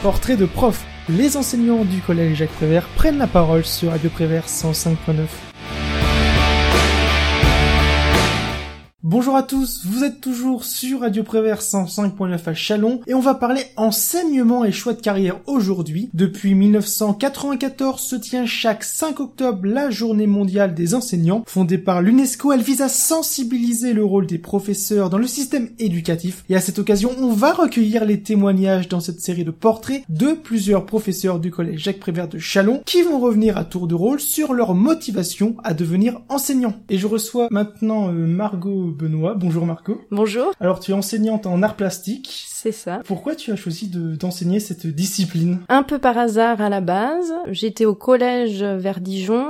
Portrait de prof. Les enseignants du collège Jacques Prévert prennent la parole sur Radio Prévert 105.9. Bonjour à tous, vous êtes toujours sur Radio Prévert 105.9 à Châlons et on va parler enseignement et choix de carrière aujourd'hui. Depuis 1994 se tient chaque 5 octobre la journée mondiale des enseignants. Fondée par l'UNESCO, elle vise à sensibiliser le rôle des professeurs dans le système éducatif. Et à cette occasion, on va recueillir les témoignages dans cette série de portraits de plusieurs professeurs du collège Jacques Prévert de Châlons qui vont revenir à tour de rôle sur leur motivation à devenir enseignant. Et je reçois maintenant Margot Benoît. Bonjour Margot. Bonjour. Alors tu es enseignante en arts plastiques. C'est ça. Pourquoi tu as choisi d'enseigner cette discipline ? Un peu par hasard à la base. J'étais au collège vers Dijon.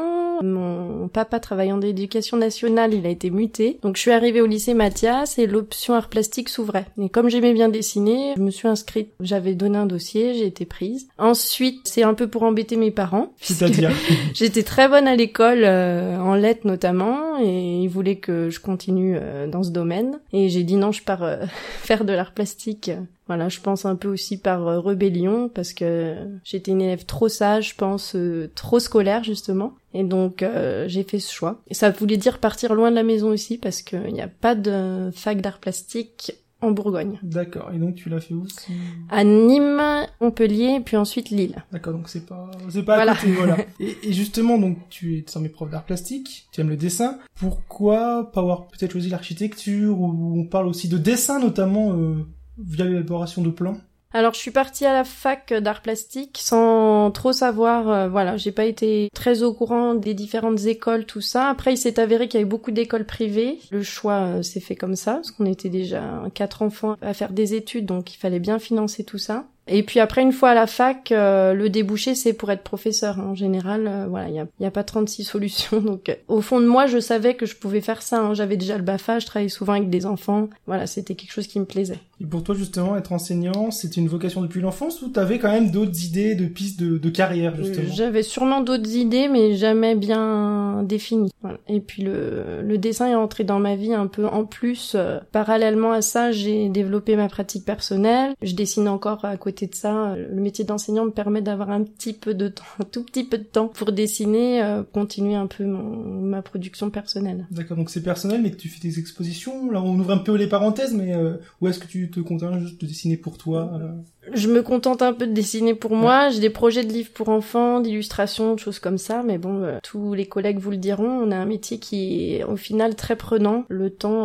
Mon papa travaillant dans l'éducation nationale, il a été muté. Donc je suis arrivée au lycée Mathias et l'option art plastique s'ouvrait. Et comme j'aimais bien dessiner, je me suis inscrite. J'avais donné un dossier, j'ai été prise. Ensuite, c'est un peu pour embêter mes parents. C'est-à-dire j'étais très bonne à l'école, en lettres notamment, et ils voulaient que je continue dans ce domaine. Et j'ai dit non, je pars faire de l'art plastique. Voilà, je pense un peu aussi par rébellion, parce que j'étais une élève trop sage, je pense, trop scolaire justement. Et donc j'ai fait ce choix. Et ça voulait dire partir loin de la maison aussi, parce qu'il n'y a pas de fac d'art plastique en Bourgogne. D'accord, et donc tu l'as fait où ? À Nîmes, Montpellier, puis ensuite Lille. D'accord, donc c'est pas voilà. À côté, voilà. Et justement, donc tu es désormais prof d'art plastique, tu aimes le dessin. Pourquoi pas avoir peut-être choisi l'architecture, où on parle aussi de dessin notamment via l'élaboration de plans ? Alors je suis partie à la fac d'art plastique sans trop savoir, voilà, j'ai pas été très au courant des différentes écoles, tout ça. Après il s'est avéré qu'il y avait beaucoup d'écoles privées. Le choix s'est fait comme ça, parce qu'on était déjà 4 enfants à faire des études, donc il fallait bien financer tout ça. Et puis après, une fois à la fac, le débouché, c'est pour être professeur. En général, voilà, il y a pas 36 solutions. Donc, au fond de moi, je savais que je pouvais faire ça. J'avais déjà le BAFA, je travaillais souvent avec des enfants. Voilà, c'était quelque chose qui me plaisait. Et pour toi, justement, être enseignant, c'était une vocation depuis l'enfance ou t'avais quand même d'autres idées, de pistes de carrière, justement ? J'avais sûrement d'autres idées, mais jamais bien définies. Voilà. Et puis le dessin est entré dans ma vie un peu en plus. Parallèlement à ça, j'ai développé ma pratique personnelle. Je dessine encore à côté de ça. Le métier d'enseignant me permet d'avoir un petit peu de temps, un tout petit peu de temps pour dessiner, continuer un peu ma production personnelle. D'accord, donc c'est personnel, mais que tu fais des expositions. Là, on ouvre un peu les parenthèses, mais où est-ce que tu te contentes juste de dessiner pour toi Je me contente un peu de dessiner pour moi. J'ai des projets de livres pour enfants, d'illustrations, de choses comme ça. Mais bon, tous les collègues vous le diront, on a un métier qui est au final très prenant. Le temps,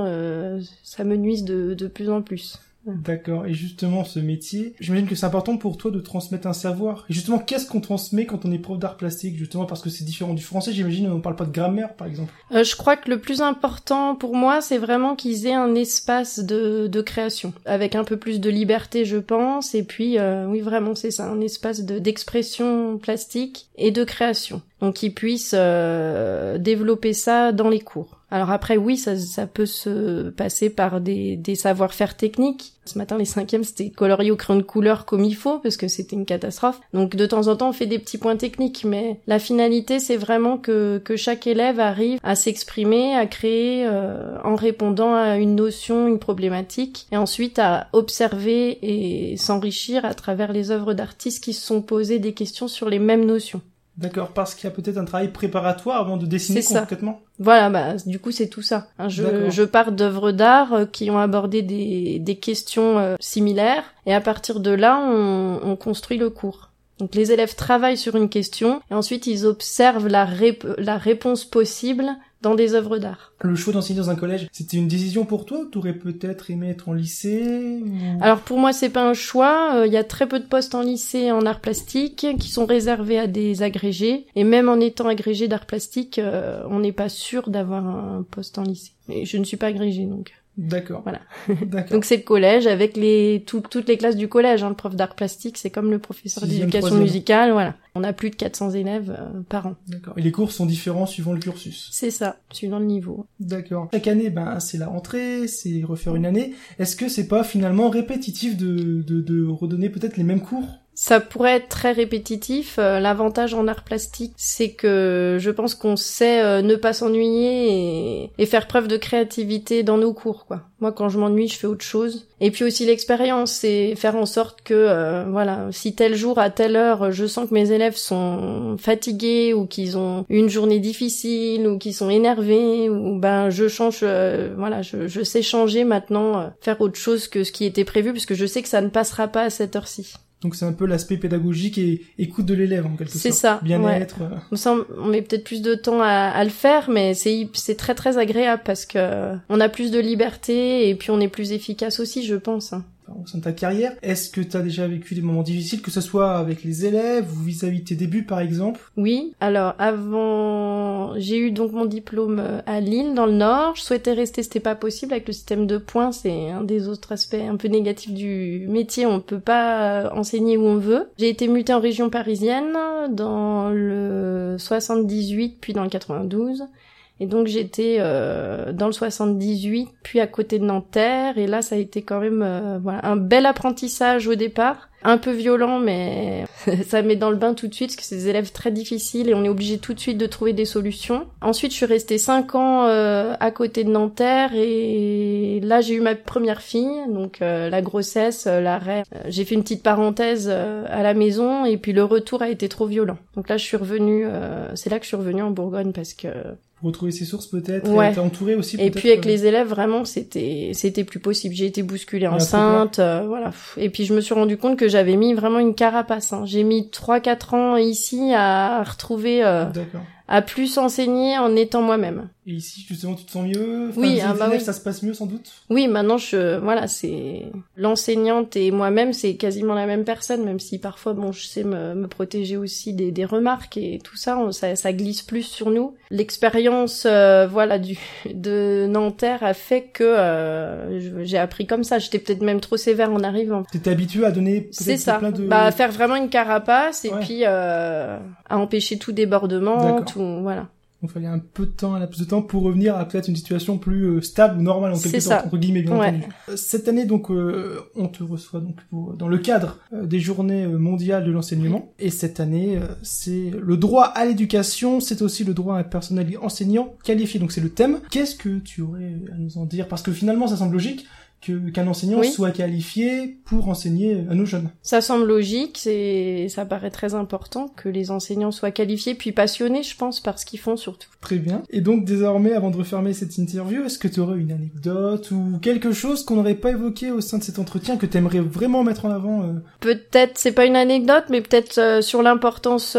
ça me nuise de plus en plus. D'accord. Et justement, ce métier, j'imagine que c'est important pour toi de transmettre un savoir. Et justement, qu'est-ce qu'on transmet quand on est prof d'art plastique ? Justement, parce que c'est différent du français, j'imagine, on parle pas de grammaire, par exemple. Je crois que le plus important pour moi, c'est vraiment qu'ils aient un espace de création. Avec un peu plus de liberté, je pense. Et puis, oui, vraiment, c'est ça, un espace d'expression plastique et de création. Donc, qu'ils puissent développer ça dans les cours. Alors après, oui, ça peut se passer par des savoir-faire techniques. Ce matin, les 5e, c'était colorier au crayon de couleur comme il faut, parce que c'était une catastrophe. Donc de temps en temps, on fait des petits points techniques, mais la finalité, c'est vraiment que chaque élève arrive à s'exprimer, à créer en répondant à une notion, une problématique, et ensuite à observer et s'enrichir à travers les œuvres d'artistes qui se sont posées des questions sur les mêmes notions. D'accord, parce qu'il y a peut-être un travail préparatoire avant de dessiner concrètement. Voilà, du coup c'est tout ça. Je pars d'œuvres d'art qui ont abordé des questions similaires, et à partir de là, on construit le cours. Donc les élèves travaillent sur une question, et ensuite ils observent la réponse possible dans des œuvres d'art. Le choix d'enseigner dans un collège, c'était une décision pour toi ? T'aurais peut-être aimé être en lycée Alors pour moi, c'est pas un choix. Il y a très peu de postes en lycée en art plastique qui sont réservés à des agrégés. Et même en étant agrégé d'art plastique, on n'est pas sûr d'avoir un poste en lycée. Et je ne suis pas agrégée, donc... D'accord. Voilà. D'accord. Donc c'est le collège avec toutes les classes du collège. Le prof d'art plastique, c'est comme le professeur d'éducation musicale. Voilà. On a plus de 400 élèves par an. D'accord. Et les cours sont différents suivant le cursus. C'est ça, suivant le niveau. D'accord. Chaque année, c'est la rentrée, c'est refaire une année. Est-ce que c'est pas finalement répétitif de redonner peut-être les mêmes cours ? Ça pourrait être très répétitif. L'avantage en art plastique, c'est que je pense qu'on sait ne pas s'ennuyer et faire preuve de créativité dans nos cours, quoi. Moi, quand je m'ennuie, je fais autre chose. Et puis aussi l'expérience, c'est faire en sorte que, voilà, si tel jour, à telle heure, je sens que mes élèves sont fatigués ou qu'ils ont une journée difficile ou qu'ils sont énervés, ou ben je change, voilà, je sais changer maintenant, faire autre chose que ce qui était prévu, puisque je sais que ça ne passera pas à cette heure-ci. Donc c'est un peu l'aspect pédagogique et écoute de l'élève en quelque sorte. C'est ça. Bien-être. Ouais. On met peut-être plus de temps à le faire, mais c'est très très agréable parce que on a plus de liberté et puis on est plus efficace aussi, je pense. Au sein de ta carrière, est-ce que tu as déjà vécu des moments difficiles, que ce soit avec les élèves ou vis-à-vis de tes débuts par exemple? Oui, alors j'ai eu donc mon diplôme à Lille dans le Nord. Je souhaitais rester, c'était pas possible avec le système de points, c'est un des autres aspects un peu négatifs du métier, on peut pas enseigner où on veut. J'ai été mutée en région parisienne dans le 78 puis dans le 92. Et donc j'étais dans le 78, puis à côté de Nanterre, et là ça a été quand même voilà, un bel apprentissage au départ, un peu violent, mais ça met dans le bain tout de suite, parce que c'est des élèves très difficiles et on est obligé tout de suite de trouver des solutions. Ensuite je suis restée 5 ans à côté de Nanterre, et là j'ai eu ma première fille, donc la grossesse, l'arrêt. J'ai fait une petite parenthèse à la maison, et puis le retour a été trop violent. Donc là je suis revenue, c'est là que je suis revenue en Bourgogne, parce que pour retrouver ses sources peut-être, ouais. Être entouré aussi peut-être. Et puis avec les élèves, vraiment, c'était plus possible. J'ai été bousculée enceinte, voilà. Et puis je me suis rendu compte que j'avais mis vraiment une carapace. Hein. J'ai mis 3-4 ans ici à retrouver, à plus enseigner en étant moi-même. Et ici, justement, tu te sens mieux? Oui, les élèves, oui. Ça se passe mieux sans doute? Oui, maintenant voilà, c'est l'enseignante et moi-même, c'est quasiment la même personne, même si parfois, bon, je sais me protéger aussi des remarques et tout ça, ça glisse plus sur nous. L'expérience, voilà, de Nanterre a fait que j'ai appris comme ça. J'étais peut-être même trop sévère en arrivant. T'étais habitué à donner peut-être plein de... faire vraiment une carapace et puis à empêcher tout débordement, tout, voilà. Donc, il fallait un peu de temps, un laps de temps pour revenir à peut-être une situation plus stable ou normale en quelque sorte, entre guillemets, bien entendu. Cette année, donc, on te reçoit donc dans le cadre des Journées mondiales de l'enseignement. Et cette année, c'est le droit à l'éducation, c'est aussi le droit à un personnel enseignant qualifié. Donc, c'est le thème. Qu'est-ce que tu aurais à nous en dire? Parce que finalement, ça semble logique qu'un enseignant soit qualifié pour enseigner à nos jeunes. Ça semble logique, ça paraît très important que les enseignants soient qualifiés puis passionnés, je pense, par ce qu'ils font surtout. Très bien. Et donc désormais, avant de refermer cette interview, est-ce que tu aurais une anecdote ou quelque chose qu'on n'aurait pas évoqué au sein de cet entretien que tu aimerais vraiment mettre en avant? Peut-être, c'est pas une anecdote, mais peut-être sur l'importance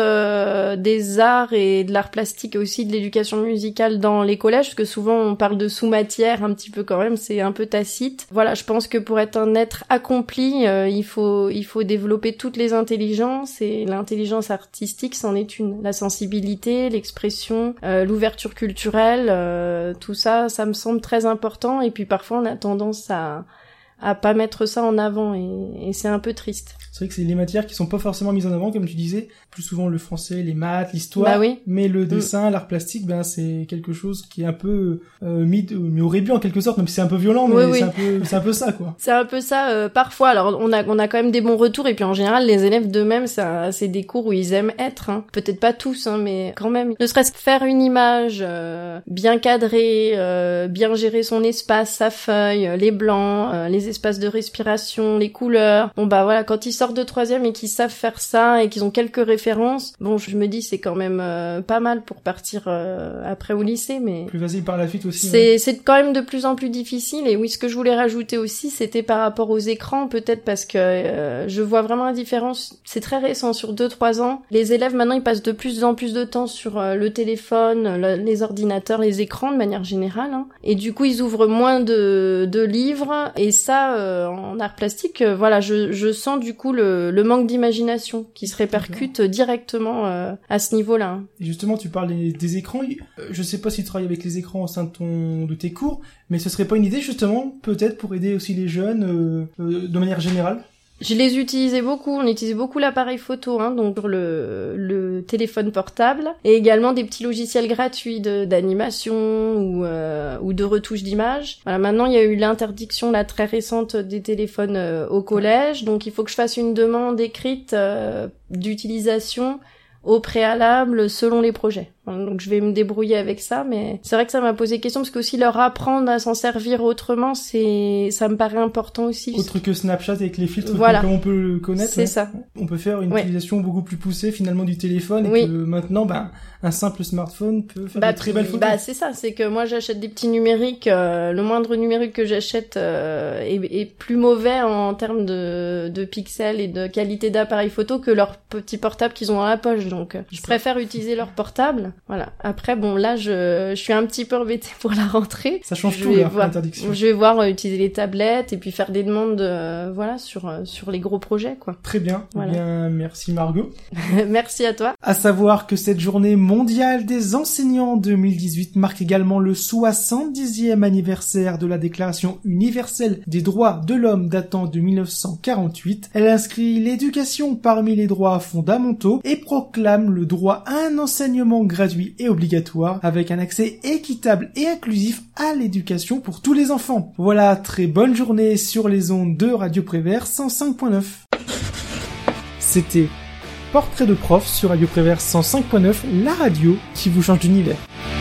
des arts et de l'art plastique et aussi de l'éducation musicale dans les collèges, parce que souvent on parle de sous-matière un petit peu quand même, c'est un peu tacite. Voilà, je pense que pour être un être accompli, il faut développer toutes les intelligences, et l'intelligence artistique c'en est une. La sensibilité, l'expression, l'ouverture culturelle, tout ça, ça me semble très important. Et puis parfois on a tendance à pas mettre ça en avant, et c'est un peu triste. C'est vrai que c'est les matières qui sont pas forcément mises en avant, comme tu disais. Plus souvent le français, les maths, l'histoire. Mais le dessin, l'art plastique, c'est quelque chose qui est un peu mis au rébut en quelque sorte, même si c'est un peu violent, mais c'est un peu ça, quoi. C'est un peu ça, parfois. Alors on a quand même des bons retours, et puis en général les élèves d'eux-mêmes, c'est des cours où ils aiment être. Hein. Peut-être pas tous, hein, mais quand même. Ne serait-ce que faire une image bien cadrée, bien gérer son espace, sa feuille, les blancs, les espaces de respiration, les couleurs. Bon voilà, quand ils sortent de troisième et qu'ils savent faire ça et qu'ils ont quelques références, bon, je me dis c'est quand même pas mal pour partir après au lycée, mais plus facile par la suite aussi. C'est quand même de plus en plus difficile. Et oui, ce que je voulais rajouter aussi, c'était par rapport aux écrans, peut-être parce que je vois vraiment la différence. C'est très récent, sur 2-3 ans. Les élèves maintenant, ils passent de plus en plus de temps sur le téléphone, les ordinateurs, les écrans de manière générale, hein. Et du coup, ils ouvrent moins de livres. Et ça, en art plastique, voilà, je sens du coup le manque d'imagination qui se répercute directement à ce niveau-là. Et justement, tu parles des écrans. Je sais pas si tu travailles avec les écrans au sein de tes cours, mais ce serait pas une idée justement, peut-être pour aider aussi les jeunes de manière générale? Je les utilisais beaucoup, on utilisait beaucoup l'appareil photo, donc sur le téléphone portable, et également des petits logiciels gratuits d'animation ou de retouche d'images. Voilà, maintenant il y a eu l'interdiction là très récente des téléphones au collège, donc il faut que je fasse une demande écrite d'utilisation au préalable selon les projets. Donc je vais me débrouiller avec ça, mais c'est vrai que ça m'a posé question parce que aussi leur apprendre à s'en servir autrement, ça me paraît important aussi. Autre que Snapchat avec les filtres voilà. Comme on peut le connaître. C'est ça. On peut faire une utilisation beaucoup plus poussée finalement du téléphone et que maintenant un simple smartphone peut faire de très belles photos. C'est ça, c'est que moi j'achète des petits numériques, le moindre numérique que j'achète est plus mauvais en termes de pixels et de qualité d'appareil photo que leur petit portable qu'ils ont dans la poche, donc je préfère utiliser leur portable. Voilà. Après, bon, là, je suis un petit peu embêtée pour la rentrée. Ça change tout, l'interdiction. Je vais voir utiliser les tablettes et puis faire des demandes, sur les gros projets, quoi. Très bien. Voilà. Bien, merci Margot. Merci à toi. À savoir que cette journée mondiale des enseignants 2018 marque également le 70e anniversaire de la Déclaration universelle des droits de l'homme datant de 1948. Elle inscrit l'éducation parmi les droits fondamentaux et proclame le droit à un enseignement gratuit et obligatoire avec un accès équitable et inclusif à l'éducation pour tous les enfants. Voilà, très bonne journée sur les ondes de Radio Prévert 105.9. C'était Portrait de prof sur Radio Prévert 105.9, la radio qui vous change d'univers.